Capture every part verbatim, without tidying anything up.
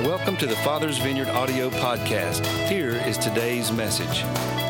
Welcome to the Father's Vineyard audio podcast. Here is today's message.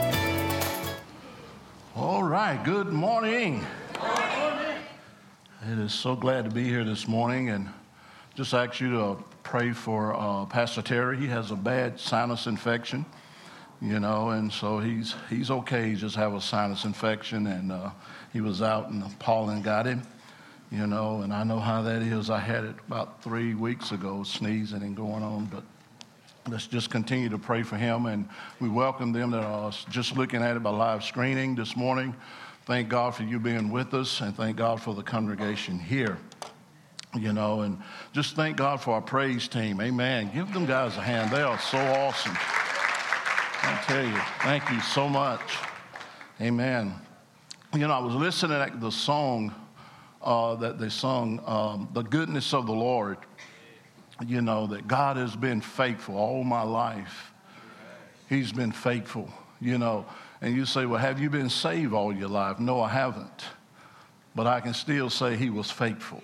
All right, good morning. Good morning. It is so glad to be here this morning, and just ask you to pray for uh, Pastor Terry. He has a bad sinus infection, you know, and so he's he's okay. He just have a sinus infection, and uh, he was out, and pollen got him. You know, and I know how that is. I had it about three weeks ago, sneezing and going on, but let's just continue to pray for him. And we welcome them that are just looking at it by live screening this morning. Thank God for you being with us, and thank God for the congregation here. You know, and just thank God for our praise team. Amen. Give them guys a hand. They are so awesome. I tell you, thank you so much. Amen. You know, I was listening to the song Uh, that they sung, um, the goodness of the Lord, you know, that God has been faithful all my life. He's been faithful, you know. And you say, well, have you been saved all your life? No, I haven't. But I can still say he was faithful.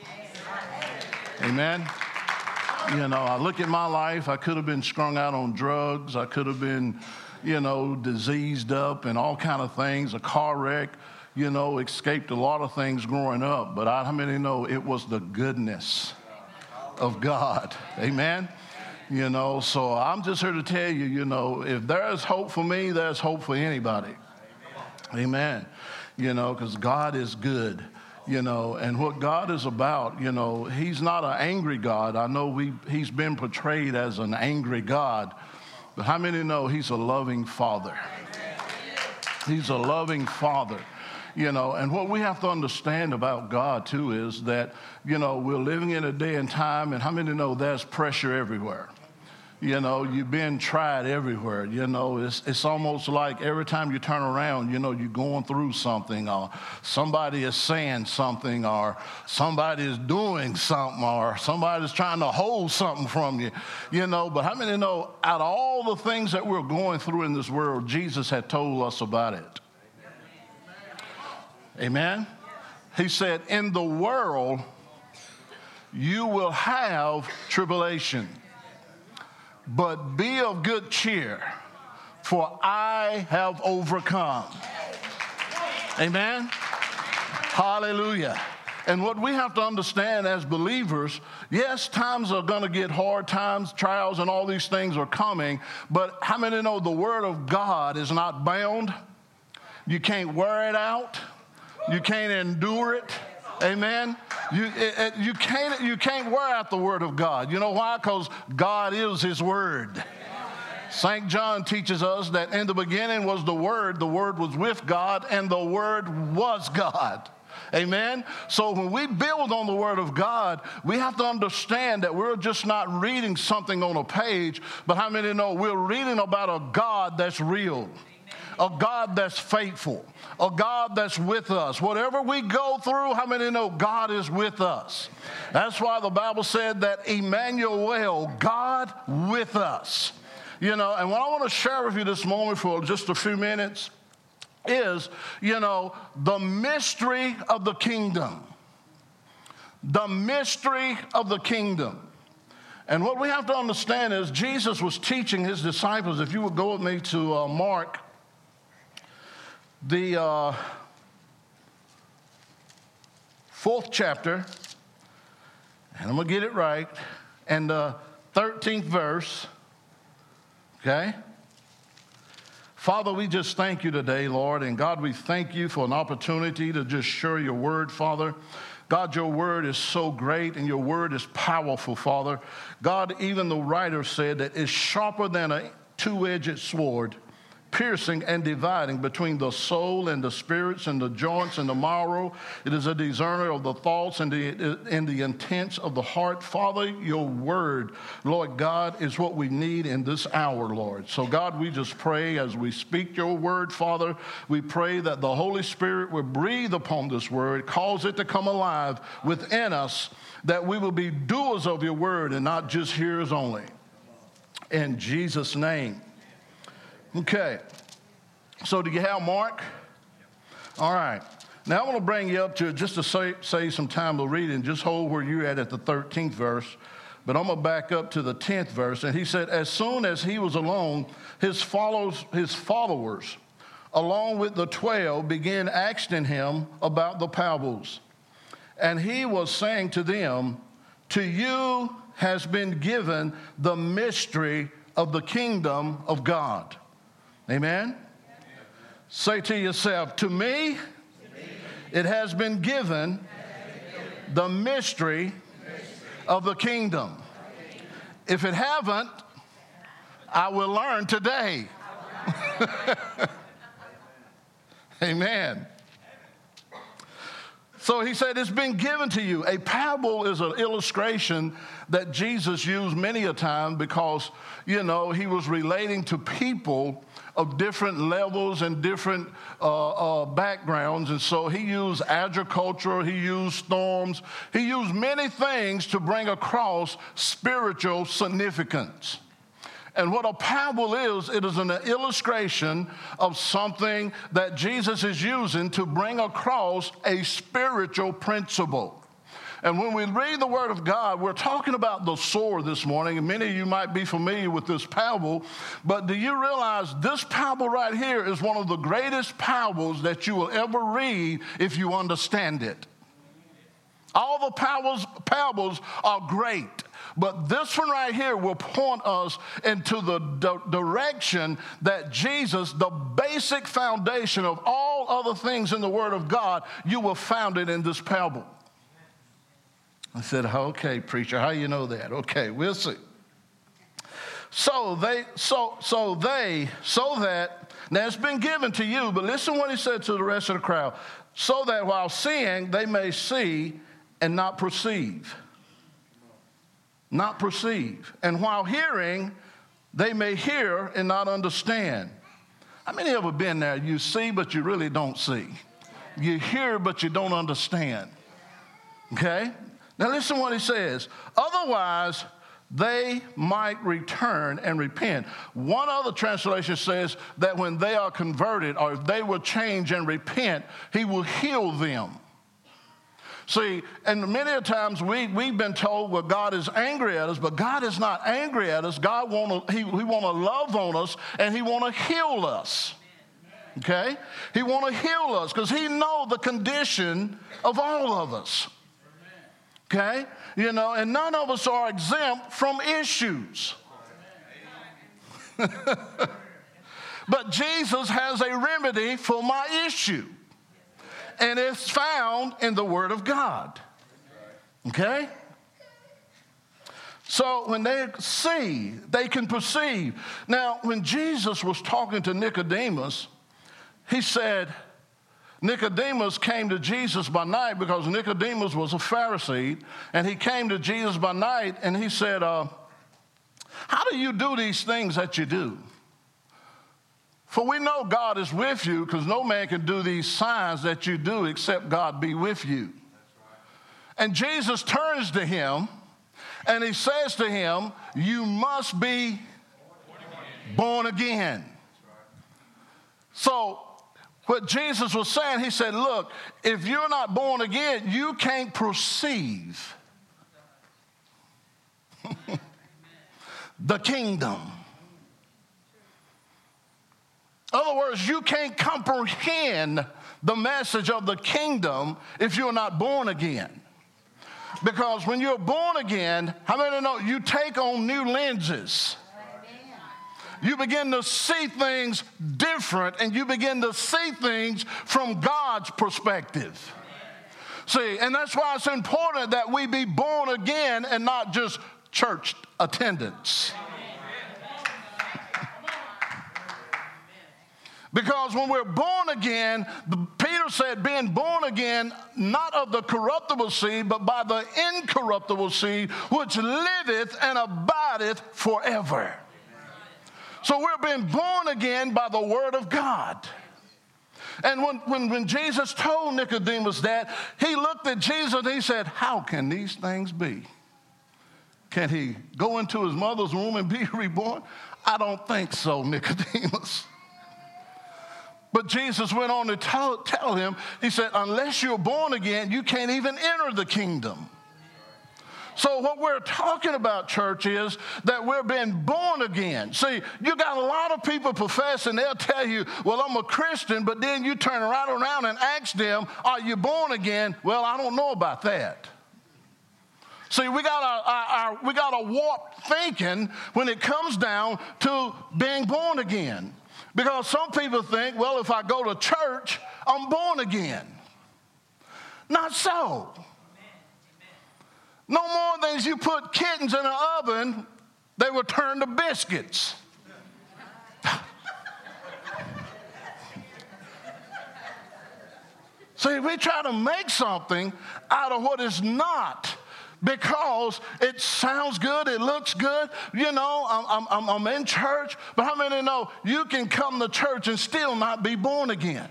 Amen. You know, I look at my life, I could have been strung out on drugs. I could have been, you know, diseased up and all kind of things, a car wreck. You know, escaped a lot of things growing up, but I, how many know it was the goodness of God? Amen? You know, so I'm just here to tell you, you know, if there's hope for me, there's hope for anybody. Amen. You know, because God is good, you know, and what God is about, you know, he's not an angry God. I know we he's been portrayed as an angry God, but how many know he's a loving Father? He's a loving Father. You know, and what we have to understand about God, too, is that, you know, we're living in a day and time, and how many know there's pressure everywhere? You know, you've been tried everywhere. You know, it's it's almost like every time you turn around, you know, you're going through something, or somebody is saying something, or somebody is doing something, or somebody's trying to hold something from you, you know. But how many know out of all the things that we're going through in this world, Jesus had told us about it? Amen. He said, in the world, you will have tribulation, but be of good cheer, for I have overcome. Amen. Hallelujah. And what we have to understand as believers, yes, times are going to get hard, times, trials, and all these things are coming, but how many know the word of God is not bound? You can't wear it out. You can't endure it. Amen. You it, it, you can't you can't wear out the word of God. You know why? Because God is his word. Saint John teaches us that in the beginning was the word, the word was with God, and the word was God. Amen. So when we build on the word of God, we have to understand that we're just not reading something on a page, but how many know we're reading about a God that's real, a God that's faithful, a God that's with us. Whatever we go through, how many know God is with us? That's why the Bible said that Emmanuel, God with us. You know, and what I want to share with you this morning for just a few minutes is, you know, the mystery of the kingdom. The mystery of the kingdom. And what we have to understand is Jesus was teaching his disciples. If you would go with me to uh, Mark, the uh, fourth chapter, and I'm going to get it right, and the thirteenth verse, okay? Father, we just thank you today, Lord, and God, we thank you for an opportunity to just share your word, Father. God, your word is so great, and your word is powerful, Father. God, even the writer said that it's sharper than a two-edged sword, piercing and dividing between the soul and the spirits and the joints and the marrow. It is a discerner of the thoughts and the, and the intents of the heart. Father, your word, Lord God, is what we need in this hour, Lord. So, God, we just pray as we speak your word, Father, we pray that the Holy Spirit will breathe upon this word, cause it to come alive within us, that we will be doers of your word and not just hearers only. In Jesus' name. Okay, so do you have Mark? All right. Now, I want to bring you up to just to say, save some time to read and just hold where you're at at the thirteenth verse. But I'm going to back up to the tenth verse. And he said, as soon as he was alone, his follows, his followers, along with the twelve, began asking him about the parables. And he was saying to them, to you has been given the mystery of the kingdom of God. Amen? Amen. Say to yourself, to me, to me it has been given, has been given the mystery, mystery of the kingdom. If it haven't, I will learn today. Amen. So he said, it's been given to you. A parable is an illustration that Jesus used many a time because, you know, he was relating to people of different levels and different uh, uh, backgrounds. And so he used agriculture, he used storms, he used many things to bring across spiritual significance. And what a parable is, it is an illustration of something that Jesus is using to bring across a spiritual principle. And when we read the Word of God, we're talking about the sword this morning, and many of you might be familiar with this parable, but do you realize this parable right here is one of the greatest parables that you will ever read if you understand it? All the parables, parables are great. But this one right here will point us into the di- direction that Jesus, the basic foundation of all other things in the Word of God, you will find it in this parable. I said, okay, preacher, how you know that? Okay, we'll see. So they, so, so they, so that, now it's been given to you, but listen what he said to the rest of the crowd. So that while seeing, they may see and not perceive. Not perceive. And while hearing, they may hear and not understand. How many of you have been there? You see, but you really don't see. You hear, but you don't understand. Okay? Now listen what he says. Otherwise, they might return and repent. One other translation says that when they are converted, or if they will change and repent, he will heal them. See, and many a times we, we've been told, well, God is angry at us, but God is not angry at us. God want to, he, he want to love on us, and he want to heal us. Okay? He want to heal us because he know the condition of all of us. Okay? You know, and none of us are exempt from issues. But Jesus has a remedy for my issue. And it's found in the Word of God. Okay? So when they see, they can perceive. Now, when Jesus was talking to Nicodemus, he said, Nicodemus came to Jesus by night because Nicodemus was a Pharisee, and he came to Jesus by night, and he said, uh, how do you do these things that you do? For we know God is with you because no man can do these signs that you do except God be with you. And Jesus turns to him and he says to him, you must be born again. So what Jesus was saying, he said, look, if you're not born again, you can't perceive the kingdom. In other words, you can't comprehend the message of the kingdom if you're not born again. Because when you're born again, how many know you take on new lenses? You begin to see things different, and you begin to see things from God's perspective. See, and that's why it's important that we be born again and not just church attendance. Because when we're born again, Peter said, being born again, not of the corruptible seed, but by the incorruptible seed, which liveth and abideth forever. So we're being born again by the word of God. And when, when, when Jesus told Nicodemus that, he looked at Jesus and he said, how can these things be? Can he go into his mother's womb and be reborn? I don't think so, Nicodemus. But Jesus went on to tell, tell him, he said, unless you're born again, you can't even enter the kingdom. So what we're talking about, church, is that we're being born again. See, you got a lot of people professing, they'll tell you, well, I'm a Christian, but then you turn right around and ask them, are you born again? Well, I don't know about that. See, we got a, a, a, we got a warped thinking when it comes down to being born again. Because some people think, well, if I go to church, I'm born again. Not so. No more than as you put kittens in an oven, they will turn to biscuits. See, we try to make something out of what is not because it sounds good, it looks good. You know, I'm, I'm, I'm in church, but how many know you can come to church and still not be born again?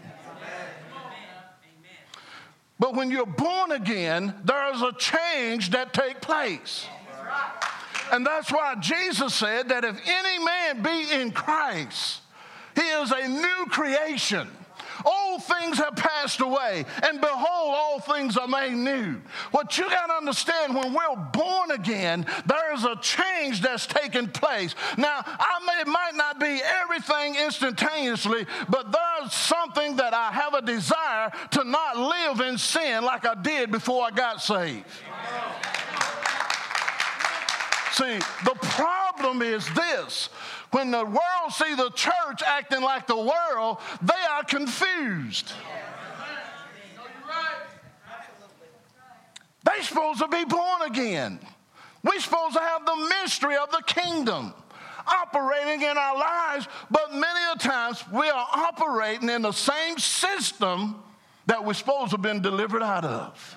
But when you're born again, there is a change that takes place. And that's why Jesus said that if any man be in Christ, he is a new creation. Old things have passed away, and behold, all things are made new. What you got to understand, when we're born again, there is a change that's taking place. Now, I may, it might not be everything instantaneously, but there's something that I have a desire to not live in sin like I did before I got saved. See, the problem is this. When the world see the church acting like the world, they are confused. They're supposed to be born again. We're supposed to have the mystery of the kingdom operating in our lives, but many a times we are operating in the same system that we're supposed to have been delivered out of.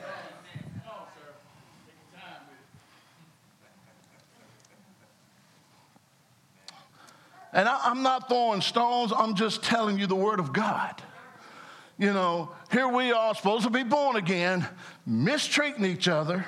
And I, I'm not throwing stones, I'm just telling you the word of God. You know, here we are supposed to be born again, mistreating each other.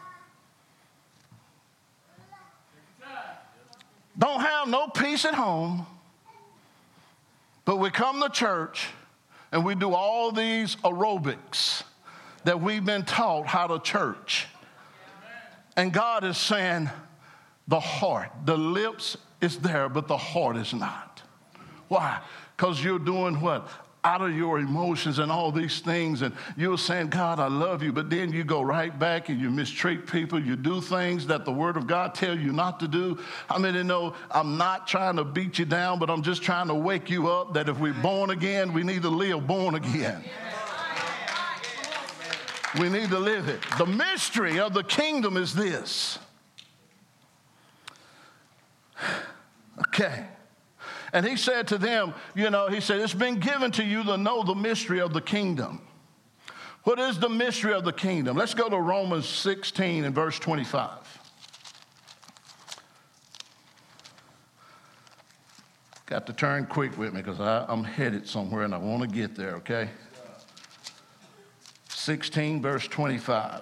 Don't have no peace at home. But we come to church and we do all these aerobics that we've been taught how to church. And God is saying the heart, the lips is there, but the heart is not. Why? Because you're doing what? Out of your emotions and all these things, and you're saying, God, I love you, but then you go right back and you mistreat people. You do things that the Word of God tells you not to do. I mean, you know, I'm not trying to beat you down, but I'm just trying to wake you up that if we're born again, we need to live born again. We need to live it. The mystery of the kingdom is this. Okay. And he said to them, you know, he said, it's been given to you to know the mystery of the kingdom. What is the mystery of the kingdom? Let's go to Romans sixteen and verse twenty-five. Got to turn quick with me because I'm headed somewhere and I want to get there, okay? sixteen verse twenty-five.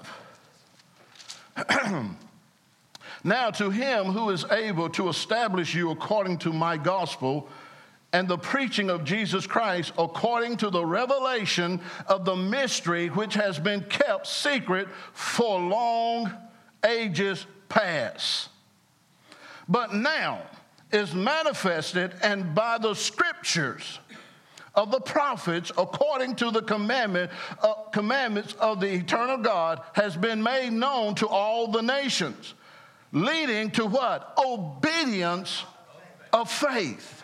Now to him who is able to establish you according to my gospel and the preaching of Jesus Christ according to the revelation of the mystery which has been kept secret for long ages past, but now is manifested, and by the scriptures of the prophets according to the commandment, uh, commandments of the eternal God has been made known to all the nations, leading to what? Obedience of faith.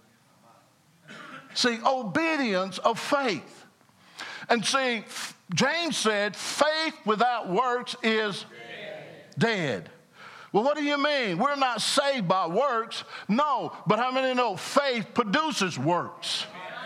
See, obedience of faith. And see, James said, faith without works is dead. dead. Well, what do you mean? We're not saved by works. No, but how many know faith produces works?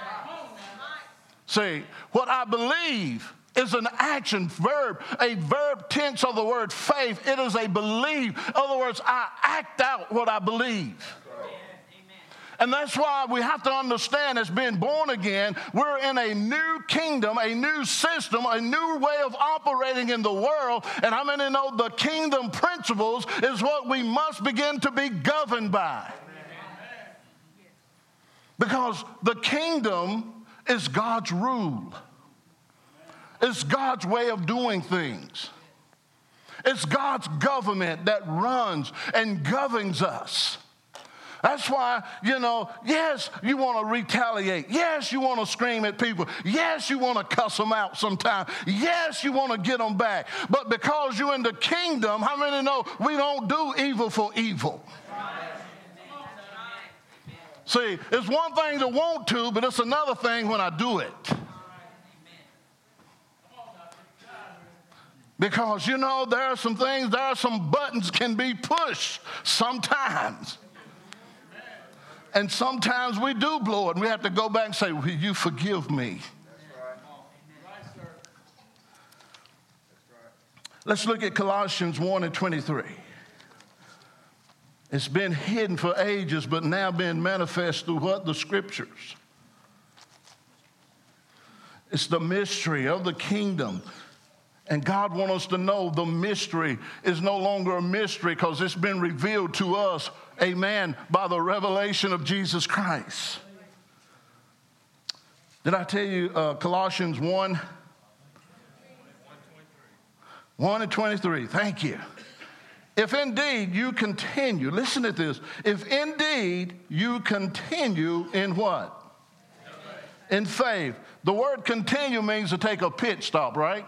See, what I believe is an action verb, a verb tense of the word faith. It is a believe. In other words, I act out what I believe. And that's why we have to understand, as being born again, we're in a new kingdom, a new system, a new way of operating in the world. And how many know the kingdom principles is what we must begin to be governed by? Because the kingdom is God's rule. It's God's way of doing things. It's God's government that runs and governs us. That's why, you know, yes, you want to retaliate. Yes, you want to scream at people. Yes, you want to cuss them out sometime. Yes, you want to get them back. But because you're in the kingdom, how many know we don't do evil for evil? See, it's one thing to want to, but it's another thing when I do it. Because, you know, there are some things, there are some buttons can be pushed sometimes. And sometimes we do blow it, and we have to go back and say, will you forgive me? Let's look at Colossians one and twenty-three. It's been hidden for ages, but now being manifest through what? The Scriptures. It's the mystery of the kingdom. And God wants us to know the mystery is no longer a mystery because it's been revealed to us, amen, by the revelation of Jesus Christ. Did I tell you uh, Colossians one? one and twenty-three, thank you. If indeed you continue, listen to this, if indeed you continue in what? In faith. The word continue means to take a pit stop, right?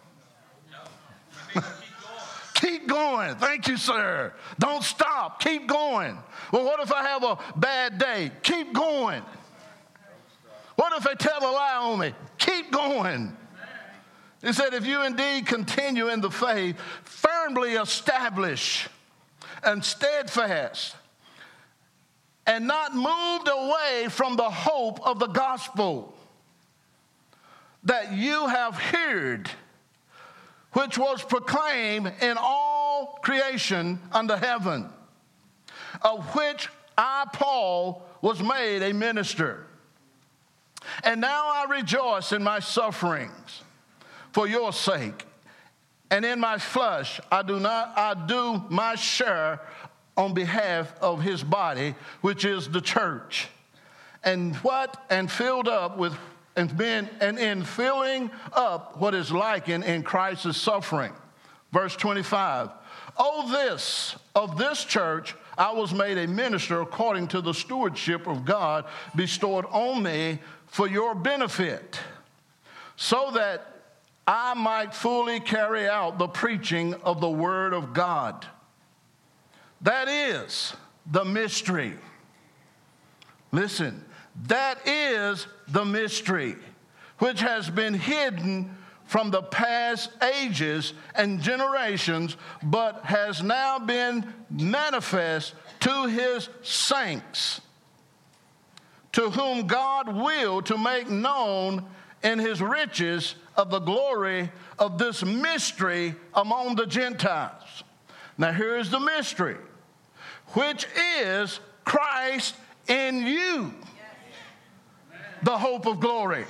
Keep going. Thank you, sir. Don't stop. Keep going. Well, what if I have a bad day? Keep going. What if they tell a lie on me? Keep going. He said, if you indeed continue in the faith, firmly established and steadfast, and not moved away from the hope of the gospel that you have heard, which was proclaimed in all creation under heaven, of which I, Paul, was made a minister. And now I rejoice in my sufferings for your sake, and in my flesh I do not I do my share on behalf of his body, which is the church, and what and filled up with and been and in filling up what is likened in Christ's suffering. Verse twenty-five. Oh, this of this church I was made a minister according to the stewardship of God bestowed on me for your benefit, so that I might fully carry out the preaching of the word of God. That is the mystery. Listen, that is the mystery which has been hidden from the past ages and generations, but has now been manifest to his saints, to whom God willed to make known in his riches of the glory of this mystery among the Gentiles. Now here's the mystery, which is Christ in you, the hope of glory.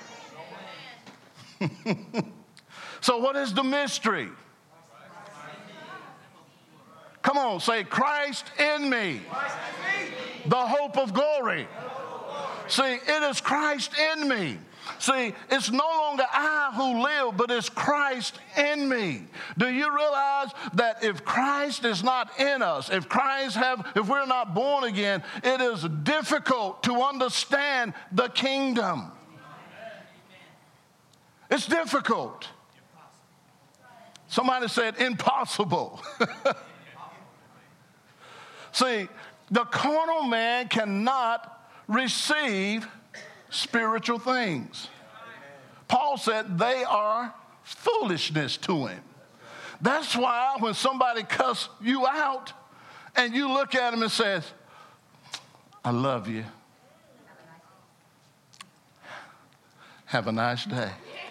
So what is the mystery? Come on, say Christ in me, the hope of glory. See, it is Christ in me. See, it's no longer I who live, but it's Christ in me. Do you realize that if Christ is not in us, if Christ have, if we're not born again, it is difficult to understand the kingdom. It's difficult. Somebody said impossible. See, the carnal man cannot receive spiritual things. Paul said they are foolishness to him. That's why when somebody cuss you out and you look at him and says, I love you. Have a nice day.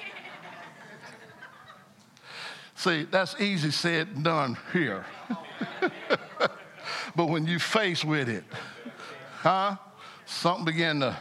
See, that's easy said and done here. But when you face with it, huh? Something began to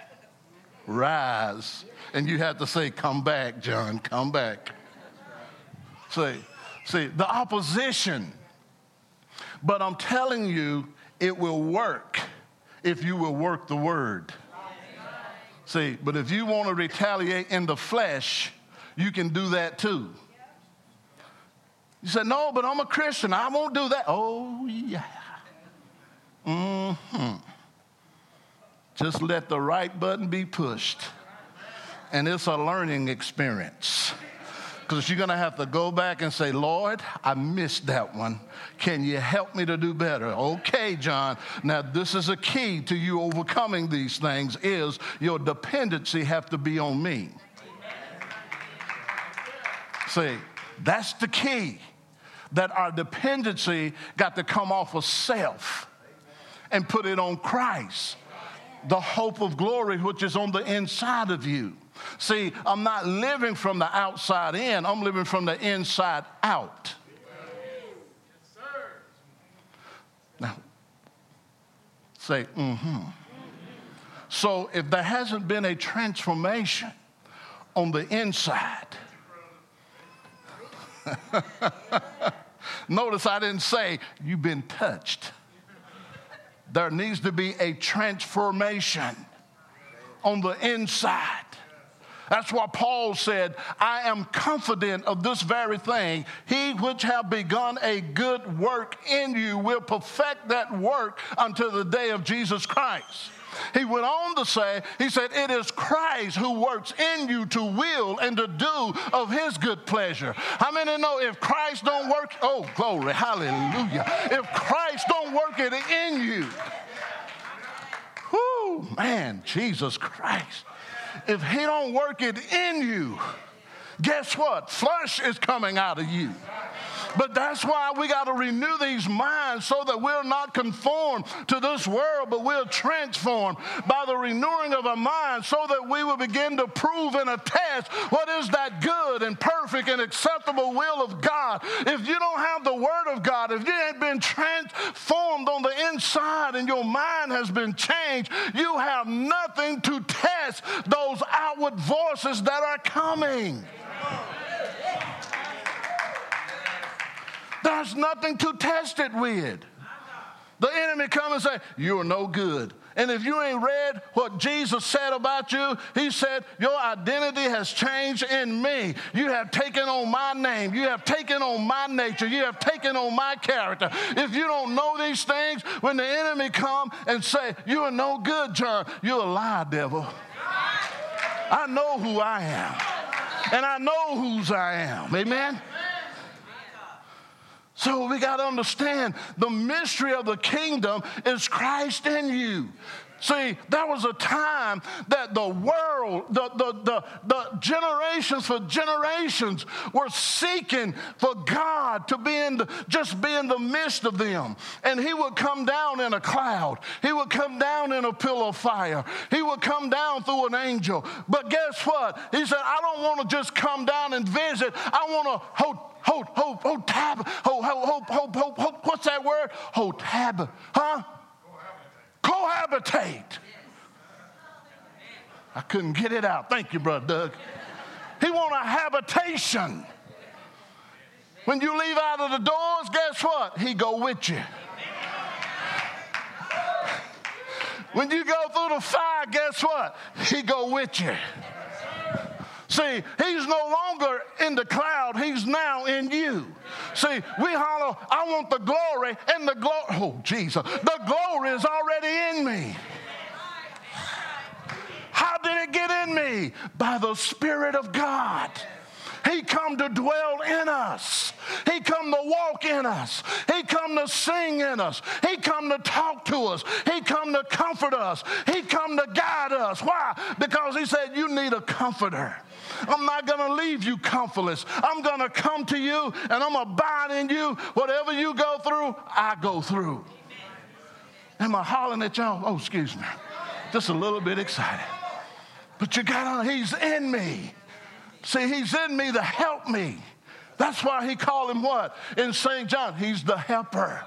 rise. And you have to say, come back, John, come back. See, see, the opposition. But I'm telling you, it will work if you will work the word. See, but if you want to retaliate in the flesh, you can do that too. You said, no, but I'm a Christian. I won't do that. Oh, yeah. Mm-hmm. Just let the right button be pushed. And it's a learning experience. Because you're going to have to go back and say, Lord, I missed that one. Can you help me to do better? Okay, John. Now, this is a key to you overcoming these things is your dependency have to be on me. See, that's the key. That our dependency got to come off of self and put it on Christ, the hope of glory which is on the inside of you. See, I'm not living from the outside in, I'm living from the inside out. Now, say, mm-hmm. So if there hasn't been a transformation on the inside, notice I didn't say you've been touched. There needs to be a transformation on the inside. That's why Paul said, I am confident of this very thing. He which have begun a good work in you will perfect that work until the day of Jesus Christ. He went on to say, he said, it is Christ who works in you to will and to do of his good pleasure. How many know if Christ don't work, oh, glory, hallelujah. If Christ don't work it in you, whoo, man, Jesus Christ. If he don't work it in you, guess what? Flesh is coming out of you. But that's why we got to renew these minds so that we're not conformed to this world, but we're transformed by the renewing of our minds so that we will begin to prove and attest what is that good and perfect and acceptable will of God. If you don't have the word of God, if you ain't been transformed on the inside and your mind has been changed, you have nothing to test those outward voices that are coming. There's nothing to test it with. The enemy come and say, you're no good. And if you ain't read what Jesus said about you, he said, your identity has changed in me. You have taken on my name. You have taken on my nature. You have taken on my character. If you don't know these things, when the enemy come and say, you are no good, John, you're a lie, devil. I know who I am. And I know whose I am. Amen? So we got to understand the mystery of the kingdom is Christ in you. See, there was a time that the world, the, the, the, the generations for generations were seeking for God to be in the, just be in the midst of them. And he would come down in a cloud. He would come down in a pillar of fire. He would come down through an angel. But guess what? He said, I don't want to just come down and visit. I want to hold Hold, hold, hold, tab, hold, hold, hold, hold, hold, hold, what's that word? Hold, tab, huh? Cohabitate. Cohabitate. I couldn't get it out. Thank you, Brother Doug. He want a habitation. When you leave out of the doors, guess what? He go with you. When you go through the fire, guess what? He go with you. See, he's no longer in the cloud. He's now in you. See, we holler, I want the glory, and the glory, oh, Jesus, the glory is already in me. How did it get in me? By the Spirit of God. He come to dwell in us. He come to walk in us. He come to sing in us. He come to talk to us. He come to comfort us. He come to guide us. Why? Because he said, you need a comforter. I'm not going to leave you comfortless. I'm going to come to you and I'm going to abide in you. Whatever you go through, I go through. Am I hollering at y'all? Oh, excuse me. Just a little bit excited. But you got to, he's in me. See, he's in me to help me. That's why he called him what? In Saint John, he's the helper.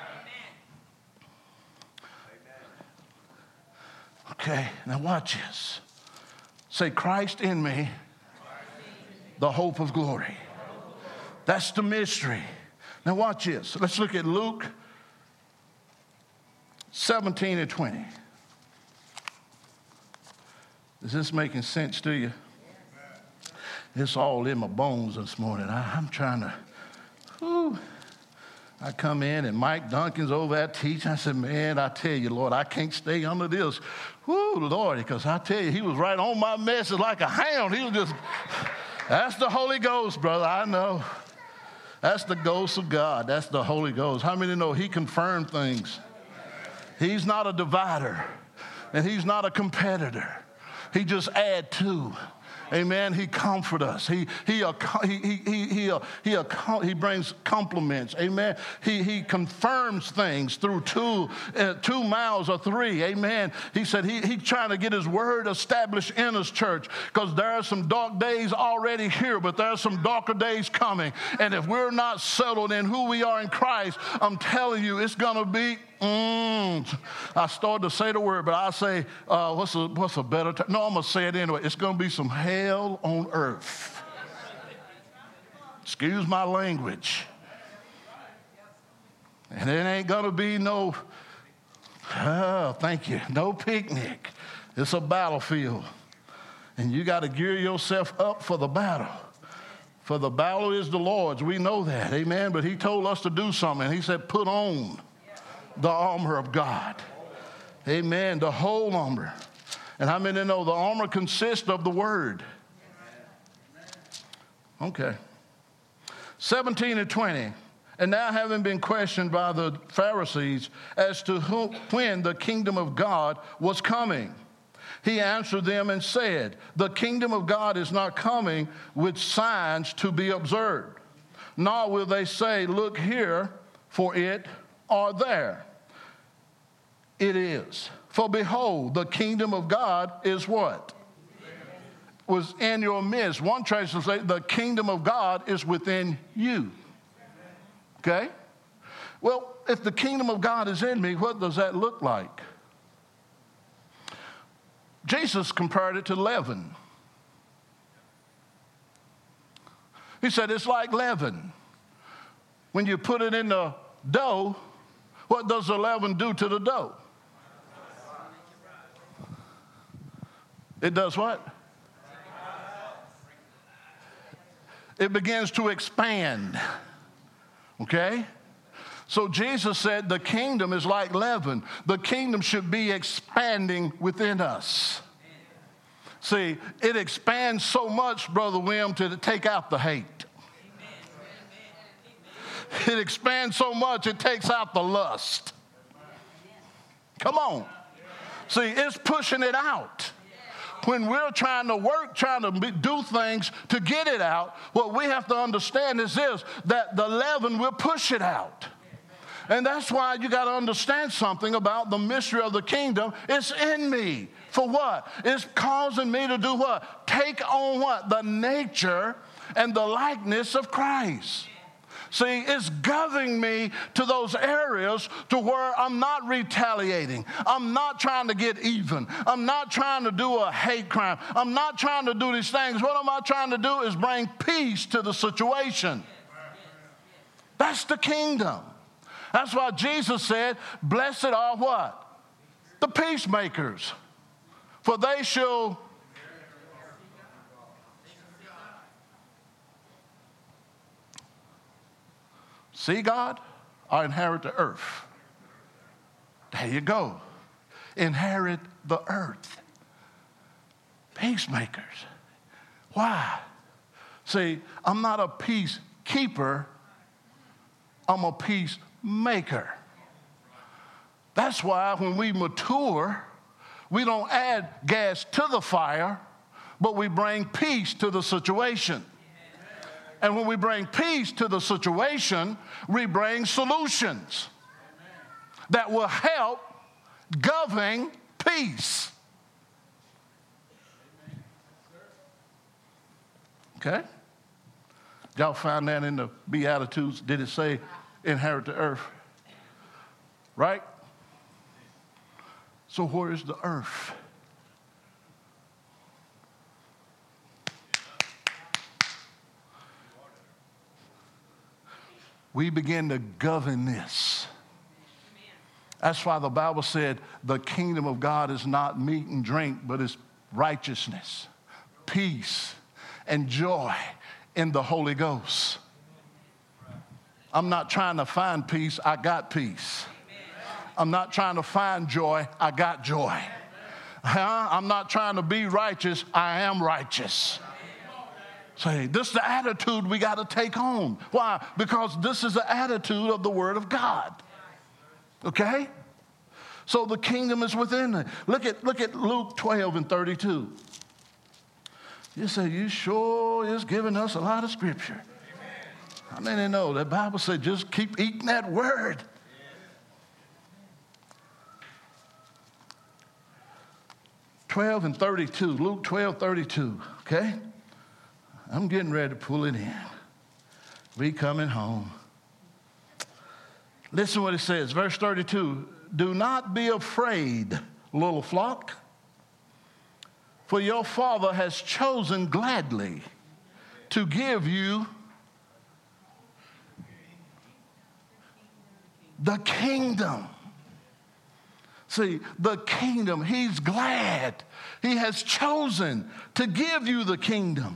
Okay, now watch this. Say, Christ in me, the hope of glory. That's the mystery. Now watch this. Let's look at Luke seventeen and twenty. Is this making sense to you? It's all in my bones this morning. I, I'm trying to, I come in and Mike Duncan's over there teaching. I said, man, I tell you, Lord, I can't stay under this. Whoo, Lord, because I tell you, he was right on my message like a hound. He was just, that's the Holy Ghost, brother, I know. That's the ghost of God. That's the Holy Ghost. How many know he confirmed things? He's not a divider, and he's not a competitor. He just add to. Amen. He comforts us. He he he he he he, he, he brings compliments. Amen. He he confirms things through two uh, two miles or three. Amen. He said he he's trying to get his word established in his church because there are some dark days already here, but there are some darker days coming. And if we're not settled in who we are in Christ, I'm telling you, it's gonna be. Mm. I started to say the word, but I say, uh, what's a what's a better term? No, I'm gonna say it anyway. It's gonna be some hell on earth. Excuse my language. And it ain't gonna be no. Oh, thank you. No picnic. It's a battlefield, and you got to gear yourself up for the battle. For the battle is the Lord's. We know that, amen. But He told us to do something. He said, "Put on the armor of God." Amen. The whole armor. And how many know the armor consists of the word? Okay. seventeen and twenty. And now having been questioned by the Pharisees as to who, when the kingdom of God was coming, he answered them and said, the kingdom of God is not coming with signs to be observed, nor will they say, look here for it or there. It is. For behold, the kingdom of God is what? Was in your midst. One translation says, the kingdom of God is within you. Okay? Well, if the kingdom of God is in me, what does that look like? Jesus compared it to leaven. He said it's like leaven. When you put it in the dough, what does the leaven do to the dough? It does what? It begins to expand. Okay? So Jesus said the kingdom is like leaven. The kingdom should be expanding within us. See, it expands so much, Brother William, to take out the hate. It expands so much, it takes out the lust. Come on. See, it's pushing it out. When we're trying to work, trying to do things to get it out, what we have to understand is this, that the leaven will push it out. And that's why you got to understand something about the mystery of the kingdom. It's in me. For what? It's causing me to do what? Take on what? The nature and the likeness of Christ. See, it's governing me to those areas to where I'm not retaliating. I'm not trying to get even. I'm not trying to do a hate crime. I'm not trying to do these things. What am I trying to do is bring peace to the situation. That's the kingdom. That's why Jesus said, blessed are what? The peacemakers. For they shall... see God or inherit the earth? There you go. Inherit the earth. Peacemakers. Why? See, I'm not a peacekeeper. I'm a peacemaker. That's why when we mature, we don't add gas to the fire, but we bring peace to the situation. And when we bring peace to the situation, we bring solutions that will help govern peace. Okay? Y'all find that in the Beatitudes? Did it say inherit the earth? Right? So where is the earth? We begin to govern this. That's why the Bible said the kingdom of God is not meat and drink, but it's righteousness, peace, and joy in the Holy Ghost. I'm not trying to find peace, I got peace. I'm not trying to find joy, I got joy. Huh? I'm not trying to be righteous, I am righteous. Say, this is the attitude we got to take on. Why? Because this is the attitude of the Word of God. Okay? So the kingdom is within it. Look at, look at Luke twelve and thirty-two. You say, you sure is giving us a lot of scripture. How many know that Bible said just keep eating that word? twelve and thirty-two, Luke twelve, thirty-two, okay? I'm getting ready to pull it in. We coming home. Listen what it says, verse thirty-two. Do not be afraid, little flock, for your Father has chosen gladly to give you the kingdom. See, the kingdom, he's glad. He has chosen to give you the kingdom.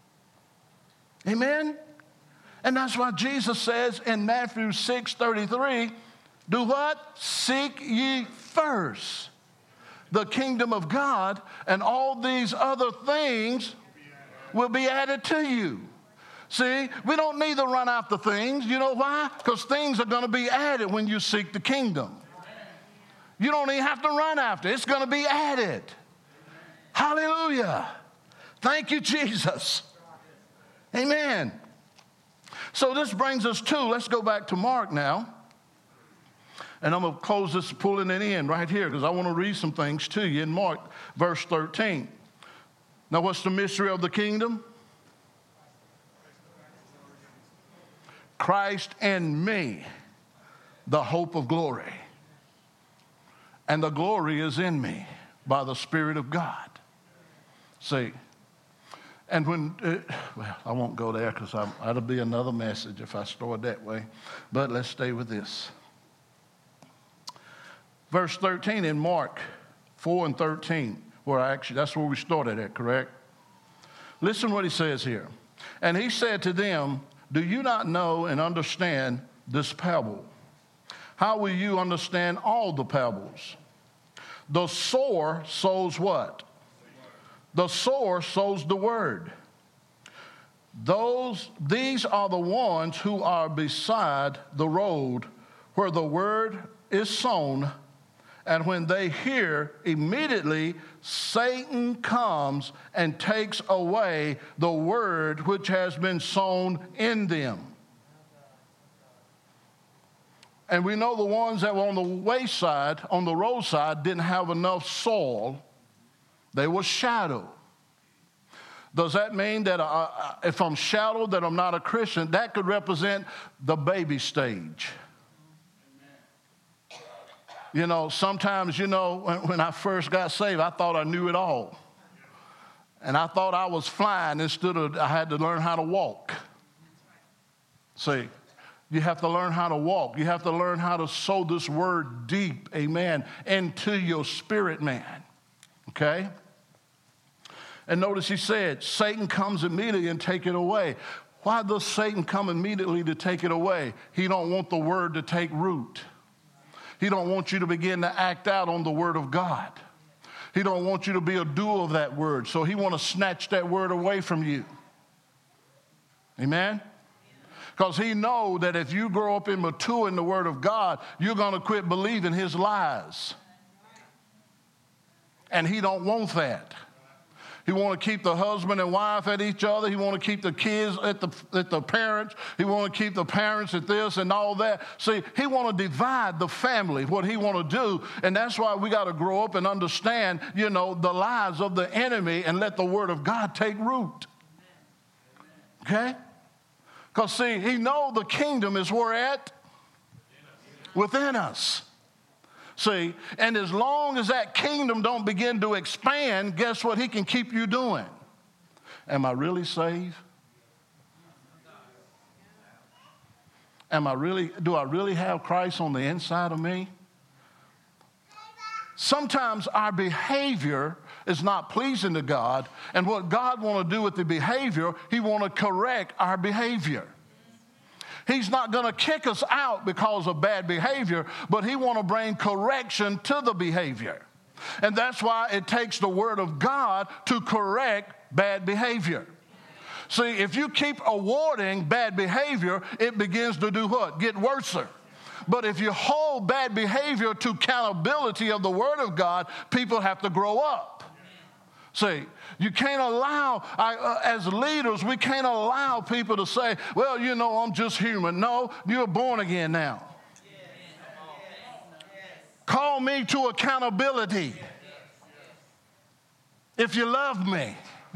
Amen? And that's why Jesus says in Matthew six thirty-three, do what? Seek ye first the kingdom of God, and all these other things will be added to you. See, we don't need to run after things. You know why? Because things are going to be added when you seek the kingdom. You don't even have to run after it. It's going to be added. Hallelujah. Thank you, Jesus. Amen. So this brings us to, let's go back to Mark now. And I'm going to close this, pulling it in right here, because I want to read some things to you in Mark, verse thirteen. Now, what's the mystery of the kingdom? Christ in me, the hope of glory. And the glory is in me by the Spirit of God. See, and when, uh, well, I won't go there because that'll be another message if I start that way. But let's stay with this. Verse thirteen in Mark four and thirteen, where I actually, that's where we started at, correct? Listen what he says here. And he said to them, do you not know and understand this parable? How will you understand all the parables? The sower sows what? The sower sows the word. Those, these are the ones who are beside the road where the word is sown. And when they hear, immediately Satan comes and takes away the word which has been sown in them. And we know the ones that were on the wayside, on the roadside, didn't have enough soil. They were shallow. Does that mean that I, if I'm shallow, that I'm not a Christian? That could represent the baby stage. You know, sometimes, you know, when, when I first got saved, I thought I knew it all. And I thought I was flying instead of I had to learn how to walk. See, you have to learn how to walk. You have to learn how to sow this word deep, amen, into your spirit, man. Okay? And notice he said, Satan comes immediately and take it away. Why does Satan come immediately to take it away? He don't want the word to take root. He don't want you to begin to act out on the word of God. He don't want you to be a doer of that word. So he want to snatch that word away from you. Amen? Because he know that if you grow up and mature in the word of God, you're going to quit believing his lies. And he don't want that. He want to keep the husband and wife at each other. He want to keep the kids at the, at the parents. He want to keep the parents at this and all that. See, he want to divide the family, what he want to do. And that's why we got to grow up and understand, you know, the lies of the enemy and let the word of God take root. Okay? Because, see, he know the kingdom is where at? Within us. See, and as long as that kingdom don't begin to expand, guess what he can keep you doing? Am I really saved? Am I really, do I really have Christ on the inside of me? Sometimes our behavior is not pleasing to God, and what God want to do with the behavior, he want to correct our behavior. He's not going to kick us out because of bad behavior, but he want to bring correction to the behavior. And that's why it takes the word of God to correct bad behavior. See, if you keep awarding bad behavior, it begins to do what? Get worse. But if you hold bad behavior to accountability of the word of God, people have to grow up. See, you can't allow, I, uh, as leaders, we can't allow people to say, well, you know, I'm just human. No, you're born again now. Call me to accountability if you love me.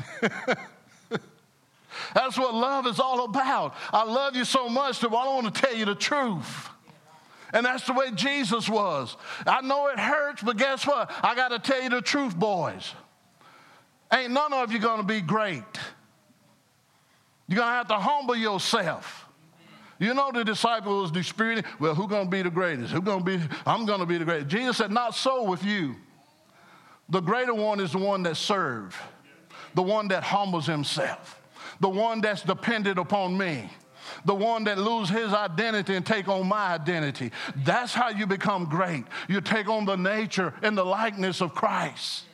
That's what love is all about. I love you so much that I want to tell you the truth. And that's the way Jesus was. I know it hurts, but guess what? I got to tell you the truth, boys. Ain't none of you going to be great. You're going to have to humble yourself. You know the disciple was disputing, well, who's going to be the greatest? Who's going to be, I'm going to be the greatest. Jesus said, not so with you. The greater one is the one that serves, the one that humbles himself, the one that's dependent upon me, the one that loses his identity and take on my identity. That's how you become great. You take on the nature and the likeness of Christ.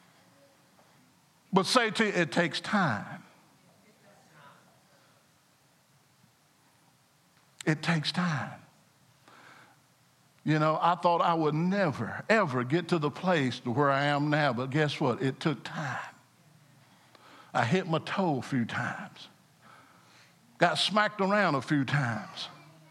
But say to you, it takes time. It takes time. You know, I thought I would never, ever get to the place to where I am now, but guess what? It took time. I hit my toe a few times. Got smacked around a few times.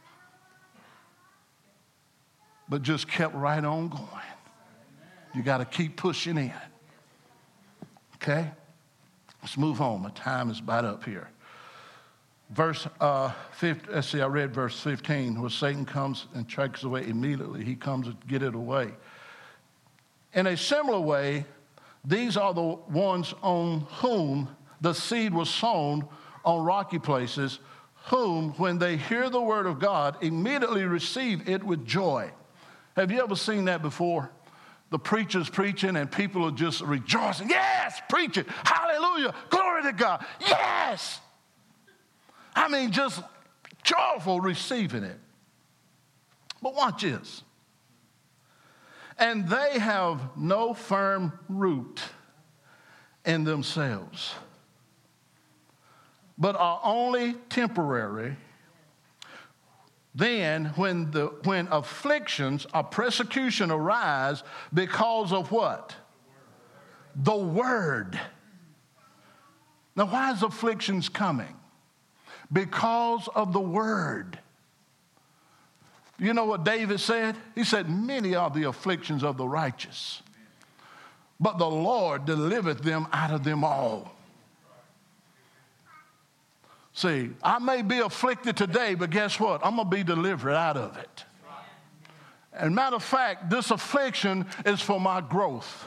But just kept right on going. You got to keep pushing in. Okay? Let's move on. My time is about up here. Verse, uh, fifteen, let's see, I read verse fifteen, where Satan comes and takes away immediately. He comes to get it away. In a similar way, these are the ones on whom the seed was sown on rocky places, whom, when they hear the word of God, immediately receive it with joy. Have you ever seen that before? The preacher's preaching and people are just rejoicing. Yes, preach it. Hallelujah. Glory to God. Yes. I mean, just joyful receiving it. But watch this. And they have no firm root in themselves, but are only temporary. Then when the when afflictions or persecution arise because of what? The word. Now, why is afflictions coming? Because of the word. You know what David said? He said, many are the afflictions of the righteous, but the Lord delivereth them out of them all. See, I may be afflicted today, but guess what? I'm going to be delivered out of it. And matter of fact, this affliction is for my growth.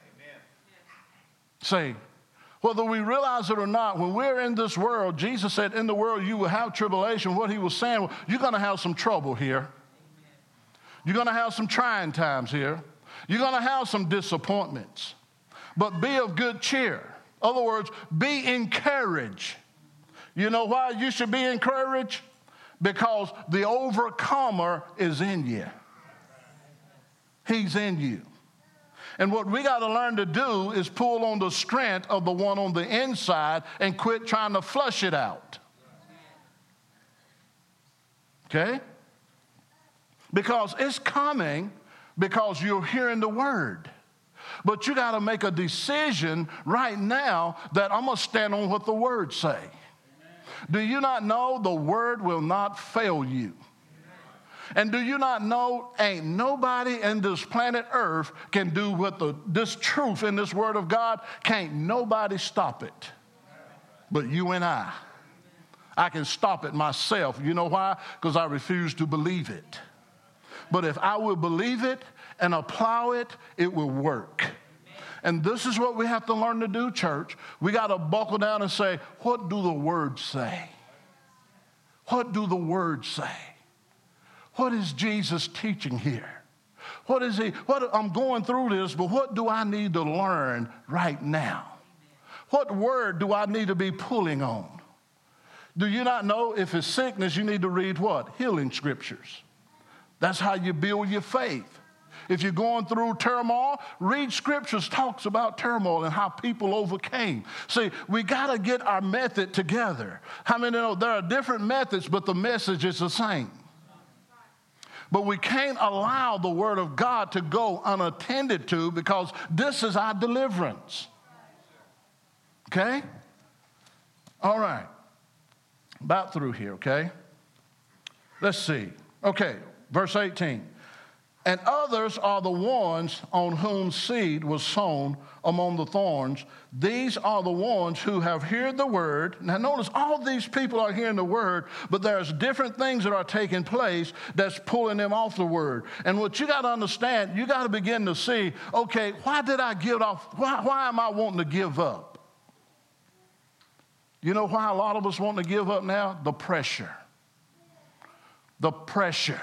See, whether we realize it or not, when we're in this world, Jesus said, in the world you will have tribulation. What he was saying, you're going to have some trouble here. You're going to have some trying times here. You're going to have some disappointments. But be of good cheer. In other words, be encouraged. You know why you should be encouraged? Because the overcomer is in you. He's in you. And what we got to learn to do is pull on the strength of the one on the inside and quit trying to flush it out. Okay? Because it's coming because you're hearing the word. But you got to make a decision right now that I'm going to stand on what the word say. Do you not know the word will not fail you? And do you not know ain't nobody in this planet Earth can do what the this truth in this word of God, can't nobody stop it but you and I. I can stop it myself. You know why? Because I refuse to believe it. But if I will believe it and apply it, it will work. And this is what we have to learn to do, church. We got to buckle down and say, what do the words say? What do the words say? What is Jesus teaching here? What is he? What, I'm going through this, but what do I need to learn right now? What word do I need to be pulling on? Do you not know if it's sickness, you need to read what? Healing scriptures. That's how you build your faith. If you're going through turmoil, read scriptures, talks about turmoil and how people overcame. See, we got to get our method together. How many know there are different methods, but the message is the same? But we can't allow the word of God to go unattended to, because this is our deliverance. Okay? All right. About through here, okay? Let's see. Okay, verse eighteen. And others are the ones on whom seed was sown among the thorns. These are the ones who have heard the word. Now notice, all these people are hearing the word, but there's different things that are taking place that's pulling them off the word. And what you got to understand, you got to begin to see, okay, why did I give off? Why, why am I wanting to give up? You know why a lot of us want to give up now? The pressure. The pressure.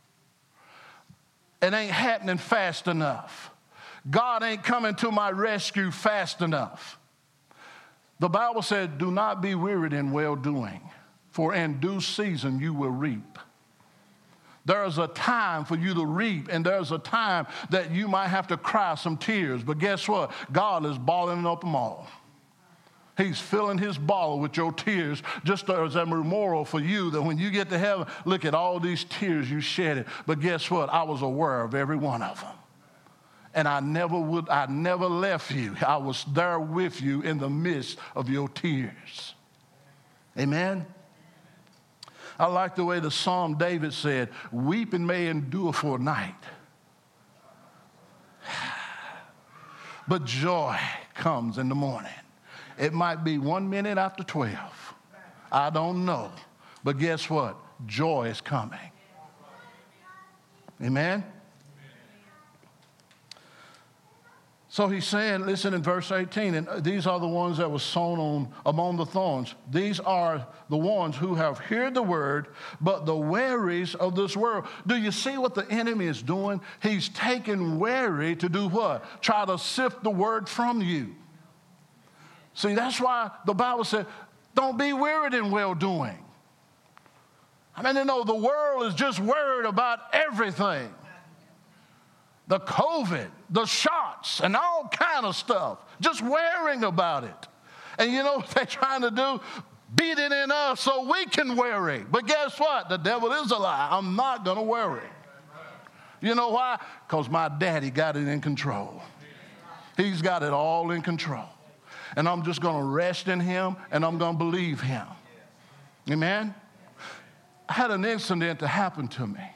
It ain't happening fast enough. God ain't coming to my rescue fast enough. The Bible said, do not be wearied in well-doing, for in due season you will reap. There's a time for you to reap, and there's a time that you might have to cry some tears. But guess what? God is balling up them all. He's filling his bottle with your tears, just as a memorial for you, that when you get to heaven, look at all these tears you shedded. But guess what? I was aware of every one of them. And I never would, I never left you. I was there with you in the midst of your tears. Amen? I like the way the Psalm David said, weeping may endure for a night, but joy comes in the morning. It might be one minute after twelve. I don't know. But guess what? Joy is coming. Amen? So he's saying, listen in verse eighteen, and these are the ones that were sown on among the thorns. These are the ones who have heard the word, but the worries of this world. Do you see what the enemy is doing? He's taking worry to do what? Try to sift the word from you. See, that's why the Bible said, don't be wearied in well-doing. I mean, you know, the world is just worried about everything. The COVID, the shots, and all kind of stuff. Just worrying about it. And you know what they're trying to do? Beat it in us so we can worry. But guess what? The devil is a lie. I'm not going to worry. You know why? Because my daddy got it in control. He's got it all in control. And I'm just going to rest in him, and I'm going to believe him. Amen? I had an incident that happened to me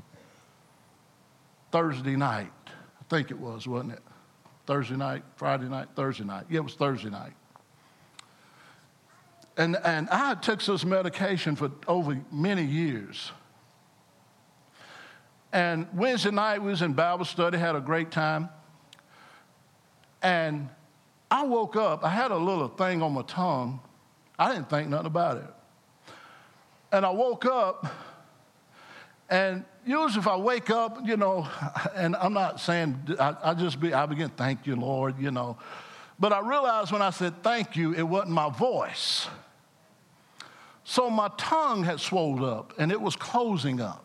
Thursday night. I think it was, wasn't it? Thursday night, Friday night, Thursday night. Yeah, it was Thursday night. And, and I took this medication for over many years. And Wednesday night, we was in Bible study, had a great time. And I woke up, I had a little thing on my tongue. I didn't think nothing about it. And I woke up, and usually if I wake up, you know, and I'm not saying, I, I just be, I begin, thank you, Lord, you know. But I realized when I said thank you, it wasn't my voice. So my tongue had swelled up, and it was closing up.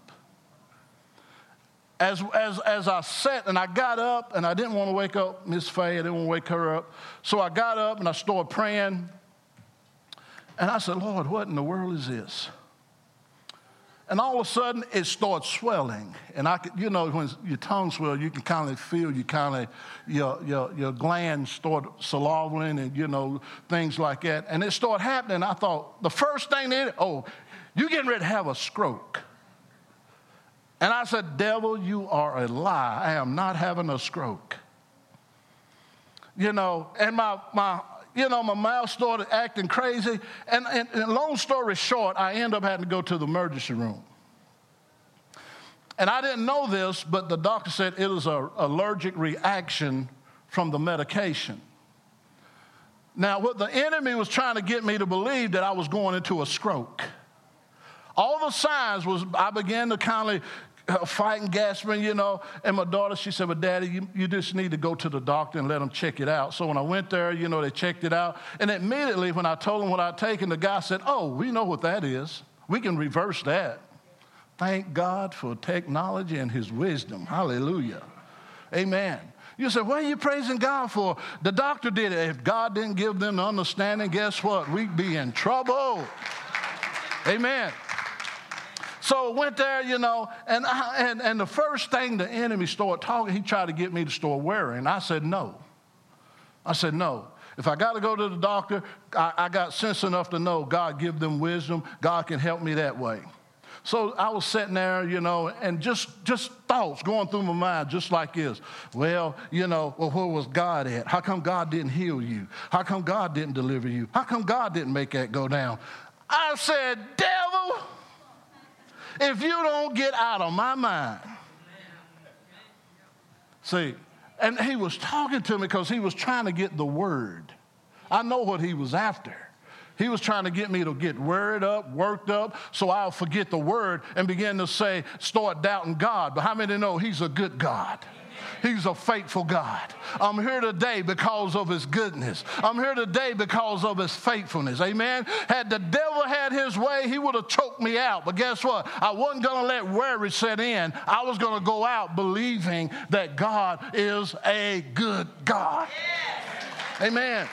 As, as, as I sat and I got up, and I didn't want to wake up Miss Faye, I didn't want to wake her up. So I got up and I started praying. And I said, Lord, what in the world is this? And all of a sudden, it started swelling. And I could, you know, when your tongue swells, you can kind of feel you kind of, your, your, your glands start salivating and, you know, things like that. And it started happening. I thought, the first thing they, oh, you're getting ready to have a stroke. And I said, devil, you are a lie. I am not having a stroke. You know, and my, my you know, my mouth started acting crazy. And, and, and long story short, I ended up having to go to the emergency room. And I didn't know this, but the doctor said it was an allergic reaction from the medication. Now, what the enemy was trying to get me to believe that I was going into a stroke. All the signs was I began to kind of uh, fighting, gasping, you know. And my daughter, she said, well, Daddy, you, you just need to go to the doctor and let them check it out. So when I went there, you know, they checked it out. And immediately when I told them what I'd taken, the guy said, oh, we know what that is. We can reverse that. Thank God for technology and his wisdom. Hallelujah. Amen. You say, what are you praising God for? The doctor did it. If God didn't give them the understanding, guess what? We'd be in trouble. Amen. So went there, you know, and, I, and, and the first thing the enemy started talking, he tried to get me to start worrying. I said, no. I said, no. If I got to go to the doctor, I, I got sense enough to know God give them wisdom. God can help me that way. So I was sitting there, you know, and just, just thoughts going through my mind just like this. Well, you know, well, where was God at? How come God didn't heal you? How come God didn't deliver you? How come God didn't make that go down? I said, devil, if you don't get out of my mind. See, and he was talking to me because he was trying to get the word. I know what he was after. He was trying to get me to get worried up, worked up, so I'll forget the word and begin to say, start doubting God. But how many know he's a good God? He's a faithful God. I'm here today because of his goodness. I'm here today because of his faithfulness. Amen. Had the devil had his way, he would have choked me out. But guess what? I wasn't going to let worry set in. I was going to go out believing that God is a good God. Amen.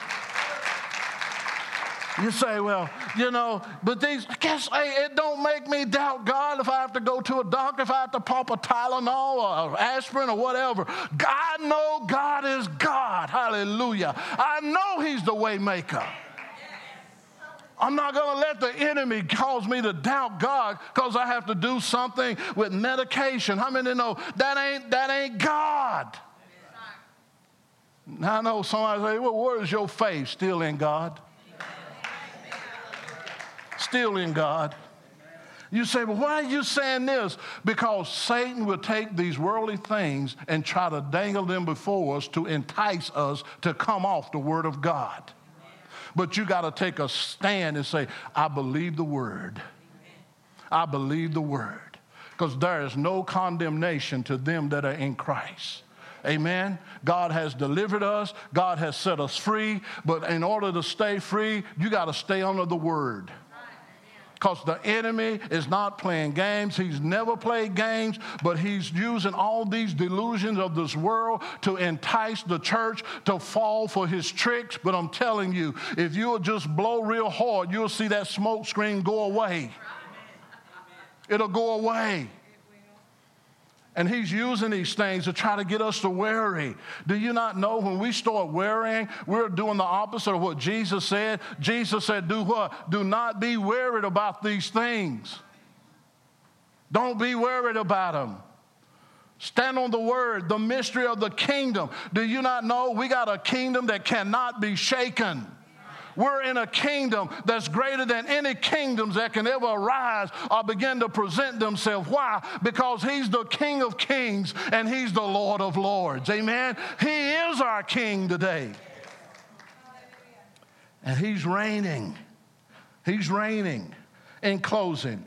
You say, well, you know, but these, guess hey, it don't make me doubt God if I have to go to a doctor, if I have to pop a Tylenol or aspirin or whatever. I know God is God. Hallelujah. I know he's the way maker. I'm not going to let the enemy cause me to doubt God because I have to do something with medication. How many know that ain't, that ain't God? Now I know somebody say, well, where is your faith? Still in God. Still in God. You say, well, why are you saying this? Because Satan will take these worldly things and try to dangle them before us to entice us to come off the word of God. But you got to take a stand and say, I believe the word. I believe the word. Because there is no condemnation to them that are in Christ. Amen. God has delivered us. God has set us free. But in order to stay free, you got to stay under the word. Because the enemy is not playing games. He's never played games, but he's using all these delusions of this world to entice the church to fall for his tricks. But I'm telling you, if you'll just blow real hard, you'll see that smoke screen go away. It'll go away. And he's using these things to try to get us to worry. Do you not know when we start worrying, we're doing the opposite of what Jesus said? Jesus said, do what? Do not be worried about these things. Don't be worried about them. Stand on the word, the mystery of the kingdom. Do you not know we got a kingdom that cannot be shaken? We're in a kingdom that's greater than any kingdoms that can ever arise or begin to present themselves. Why? Because he's the King of kings and he's the Lord of lords. Amen? He is our king today. And he's reigning. He's reigning. In closing,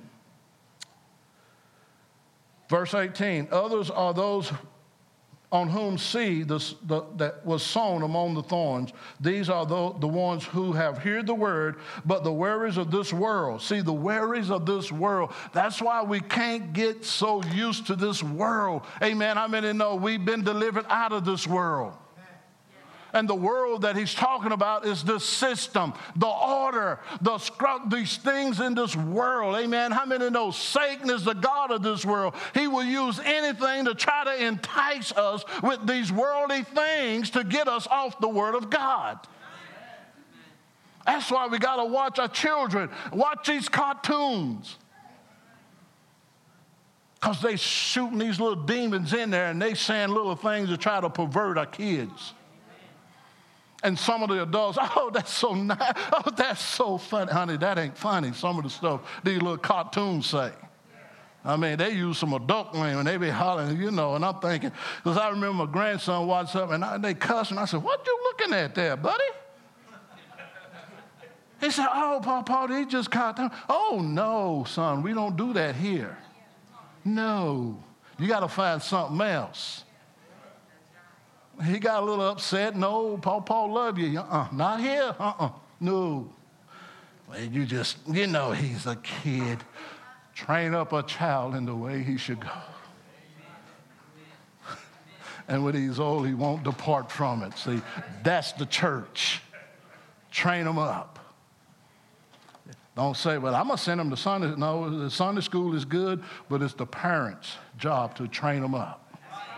verse eighteen, others are those on whom seed the, the, that was sown among the thorns. These are the, the ones who have heard the word, but the worries of this world. See, the worries of this world. That's why we can't get so used to this world. Amen. How many know we've been delivered out of this world? And the world that he's talking about is the system, the order, the these things in this world. Amen. How many know Satan is the god of this world? He will use anything to try to entice us with these worldly things to get us off the word of God. That's why we got to watch our children, watch these cartoons. Because they shooting these little demons in there and they saying little things to try to pervert our kids. And some of the adults, oh, that's so nice. Oh, that's so funny. Honey, that ain't funny. Some of the stuff these little cartoons say. I mean, they use some adult language and they be hollering, you know, and I'm thinking, because I remember my grandson watched something and I, they cussed and I said, what you looking at there, buddy? He said, oh, Papa, they just cartoon. Oh, no, son, we don't do that here. No. You got to find something else. He got a little upset. No, Paul, Paul love you. Uh-uh, not here. Uh-uh, no. Well, you just, you know, he's a kid. Train up a child in the way he should go. And when he's old, he won't depart from it. See, that's the church. Train them up. Don't say, well, I'm going to send them to Sunday. No, the Sunday school is good, but it's the parents' job to train them up.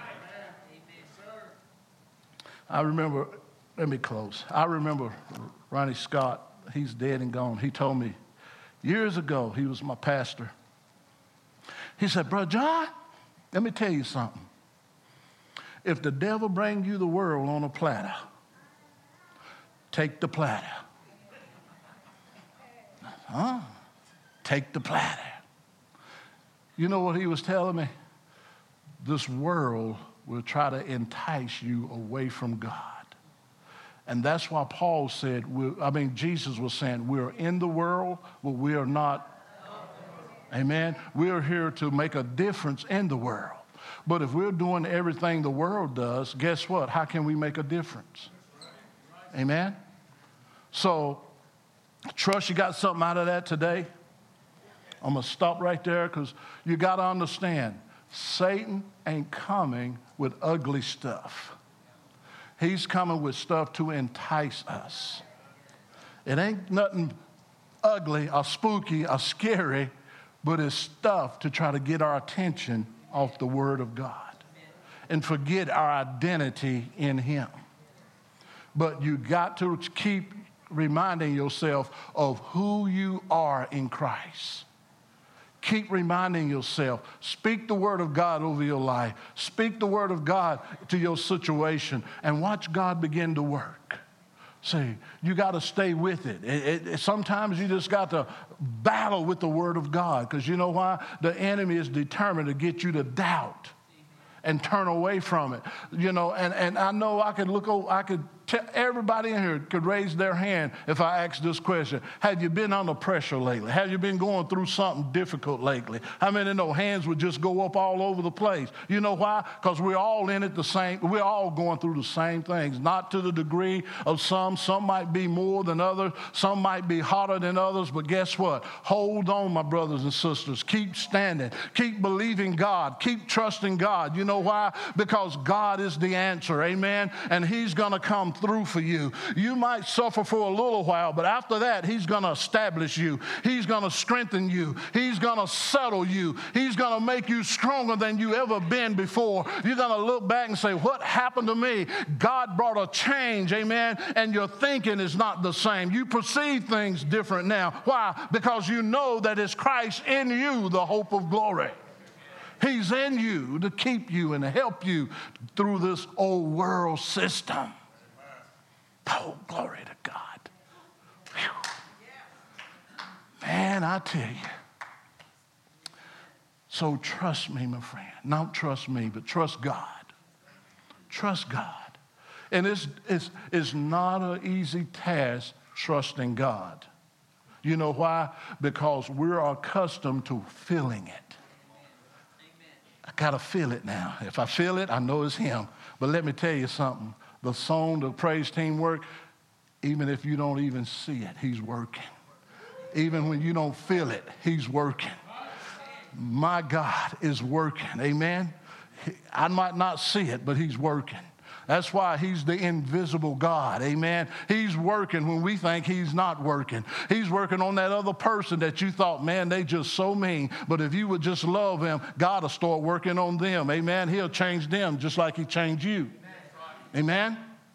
I remember, let me close. I remember Ronnie Scott. He's dead and gone. He told me years ago, he was my pastor. He said, Brother John, let me tell you something. If the devil brings you the world on a platter, take the platter. Huh? Take the platter. You know what he was telling me? This world will try to entice you away from God. And that's why Paul said, I mean, Jesus was saying, we're in the world, but we are not. Amen. We're here to make a difference in the world. But if we're doing everything the world does, guess what? How can we make a difference? Amen? So, trust you got something out of that today. I'm going to stop right there because you got to understand, Satan ain't coming with ugly stuff. He's coming with stuff to entice us. It ain't nothing ugly or spooky or scary, but it's stuff to try to get our attention off the Word of God and forget our identity in Him. But you got to keep reminding yourself of who you are in Christ. Keep reminding yourself. Speak the Word of God over your life. Speak the Word of God to your situation and watch God begin to work. See, you got to stay with it. It, it. Sometimes you just got to battle with the Word of God because you know why? The enemy is determined to get you to doubt and turn away from it. You know, and, and I know I could look over, I could tell everybody in here could raise their hand if I asked this question. Have you been under pressure lately? Have you been going through something difficult lately? How many know hands would just go up all over the place? You know why? Because we're all in it the same, we're all going through the same things, not to the degree of some. Some might be more than others. Some might be hotter than others, but guess what? Hold on, my brothers and sisters. Keep standing. Keep believing God. Keep trusting God. You know why? Because God is the answer, amen? And He's going to come through for you. You might suffer for a little while, but after that, He's going to establish you. He's going to strengthen you. He's going to settle you. He's going to make you stronger than you ever been before. You're going to look back and say, what happened to me? God brought a change, amen, and your thinking is not the same. You perceive things different now. Why? Because you know that it's Christ in you, the hope of glory. He's in you to keep you and to help you through this old world system. Oh, glory to God. Whew. Man, I tell you. So trust me, my friend. Not trust me, but trust God. Trust God. And it's, it's, it's not an easy task trusting God. You know why? Because we're accustomed to feeling it. I got to feel it now. If I feel it, I know it's Him. But let me tell you something. The song, the praise team work, even if you don't even see it, He's working. Even when you don't feel it, He's working. My God is working, amen? I might not see it, but He's working. That's why He's the invisible God, amen? He's working when we think He's not working. He's working on that other person that you thought, man, they just so mean. But if you would just love them, God will start working on them, amen? He'll change them just like He changed you. Amen?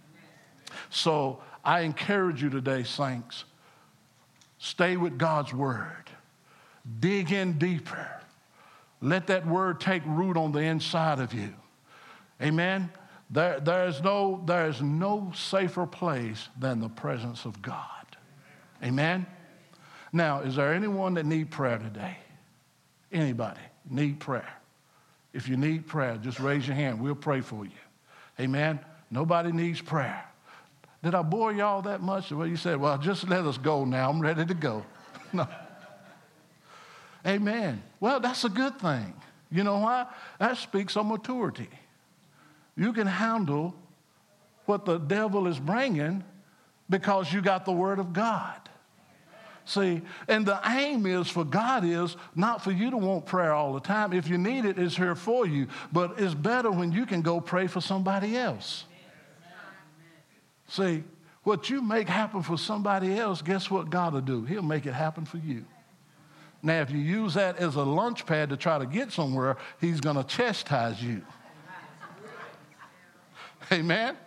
So I encourage you today, saints, stay with God's Word. Dig in deeper. Let that Word take root on the inside of you. Amen? There, there's no, there's no safer place than the presence of God. Amen? Now, is there anyone that need prayer today? Anybody need prayer? If you need prayer, just raise your hand. We'll pray for you. Amen? Nobody needs prayer. Did I bore y'all that much? Well, you said, well, just let us go now. I'm ready to go. No. Amen. Well, that's a good thing. You know why? That speaks of maturity. You can handle what the devil is bringing because you got the word of God. See, and the aim is for God is not for you to want prayer all the time. If you need it, it's here for you. But it's better when you can go pray for somebody else. See, what you make happen for somebody else, guess what God will do? He'll make it happen for you. Now, if you use that as a launch pad to try to get somewhere, he's going to chastise you. Amen?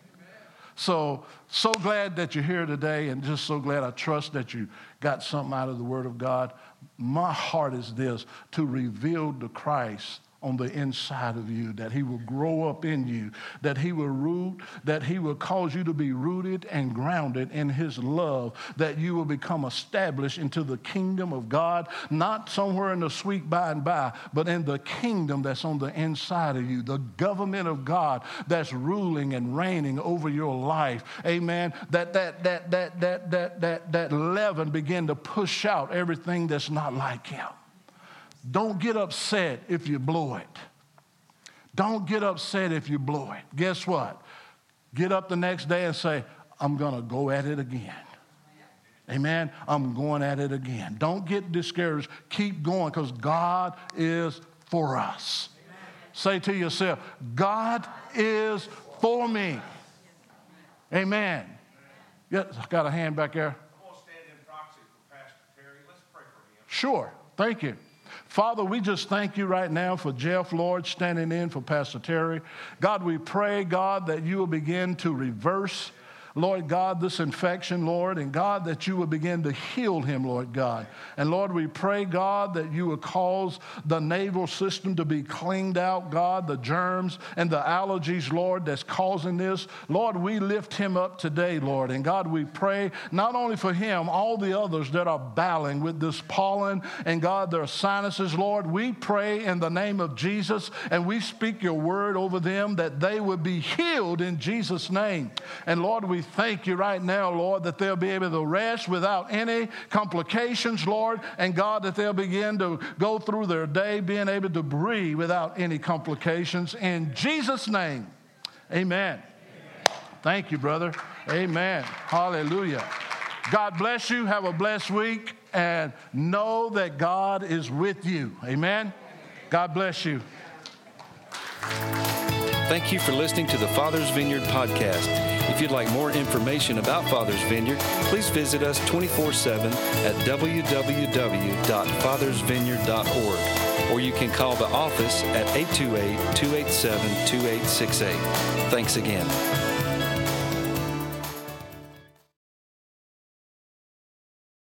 So, so glad that you're here today, and just so glad, I trust that you got something out of the Word of God. My heart is this, to reveal the Christ on the inside of you, that he will grow up in you, that he will root, that he will cause you to be rooted and grounded in his love, that you will become established into the kingdom of God, not somewhere in the sweet by and by, but in the kingdom that's on the inside of you, the government of God that's ruling and reigning over your life. Amen. That that that that that that that that leaven begin to push out everything that's not like him. Don't get upset if you blow it. Don't get upset if you blow it. Guess what? Get up the next day and say, I'm going to go at it again. Amen? I'm going at it again. Don't get discouraged. Keep going, because God is for us. Amen. Say to yourself, God is for me. Amen. Yes, got a hand back there? I'm going to stand in proxy for Pastor Terry. Let's pray for him. Sure. Thank you. Father, we just thank you right now for Jeff, Lord, standing in for Pastor Terry. God, we pray, God, that you will begin to reverse, Lord God, this infection, Lord, and God, that you will begin to heal him, Lord God. And Lord, we pray, God, that you will cause the naval system to be cleaned out, God, the germs and the allergies, Lord, that's causing this. Lord, we lift him up today, Lord. And God, we pray not only for him, all the others that are battling with this pollen and God, their sinuses, Lord, we pray in the name of Jesus, and we speak your word over them that they would be healed in Jesus' name. And Lord, we thank you right now, Lord, that they'll be able to rest without any complications, Lord, and God, that they'll begin to go through their day being able to breathe without any complications. In Jesus' name, amen. Amen. Thank you, brother. Amen. Hallelujah. God bless you. Have a blessed week, and know that God is with you. Amen. God bless you. Thank you for listening to the Father's Vineyard podcast. If you'd like more information about Father's Vineyard, please visit us twenty-four seven at w w w dot fathers vineyard dot org, or you can call the office at eight two eight, two eight seven, two eight six eight. Thanks again.